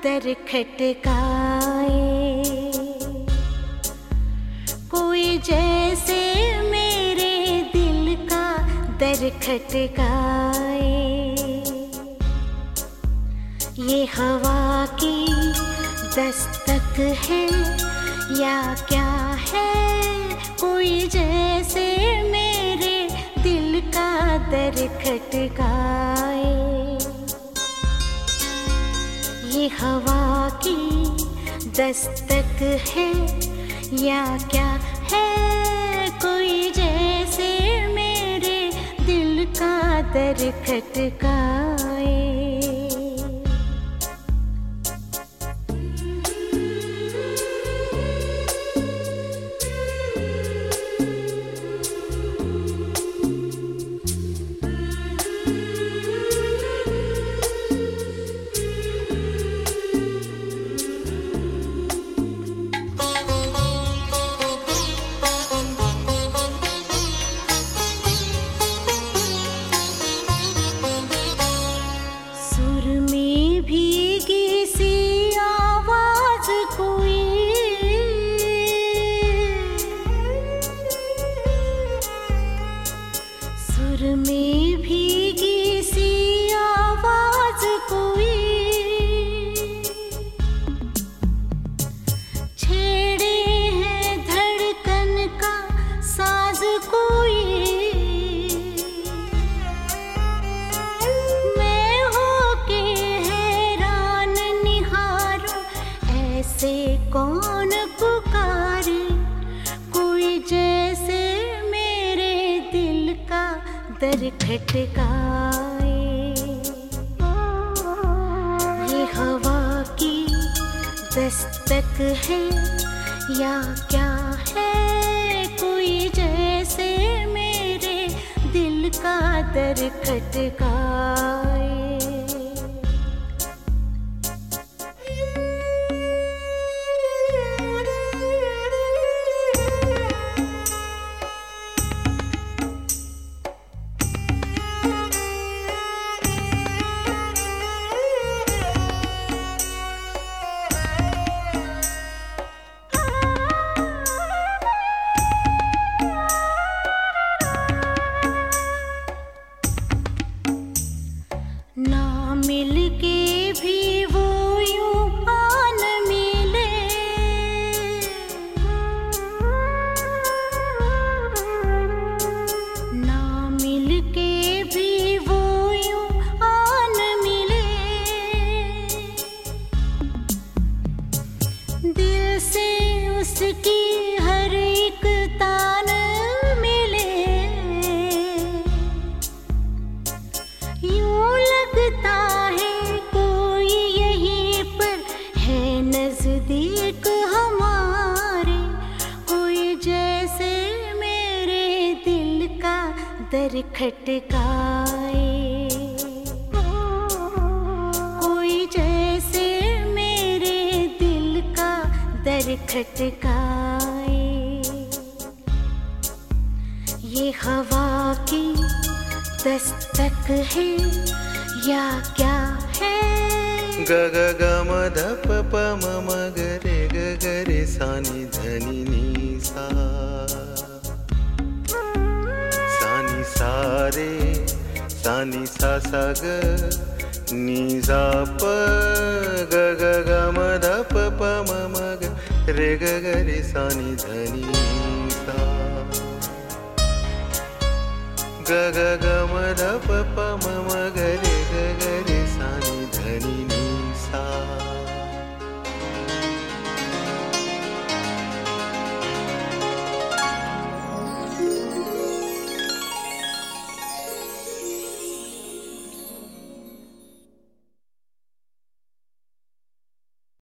दर खटकाए, कोई जैसे मेरे दिल का दर खटकाए। ये हवा की दस्तक है या क्या है, कोई जैसे मेरे दिल का दर खटकाए। ये हवा की दस्तक है या क्या है, कोई जैसे मेरे दिल का दर खटकाए। में भीगी सी आवाज कोई, छेड़े है धड़कन का साज कोई। मैं होके हैरान निहारूं, ऐसे कौन पुकारे, कोई जैसे मेरे दिल का दर खटकाए। ये हवा की दस्तक है या क्या है, कोई जैसे मेरे दिल का दर खटकाए। ना मिल के भी वो यूं आन मिले, ना मिल के भी वो यूं आन मिले। दिल से उसकी हर एक तान मिले, यूं लगता है कोई यहीं पर है नजदीक हमारे, कोई जैसे मेरे दिल का दर खटकाए। कोई जैसे मेरे दिल का दर खटकाए। ये हवा की दस्तक है या क्या है, ग ग ग म ध प प म म ग रे ग ग रे सा नि ध नि नि सा, सा नि सा रे सा नि सा सा ग नि सा प, ग ग ग म ध प प म म ग रे ग ग रे सा नि ध नि सा, ग ग ग म ध प प म म ग रे ग ग रे सा नि ध नि नि सा।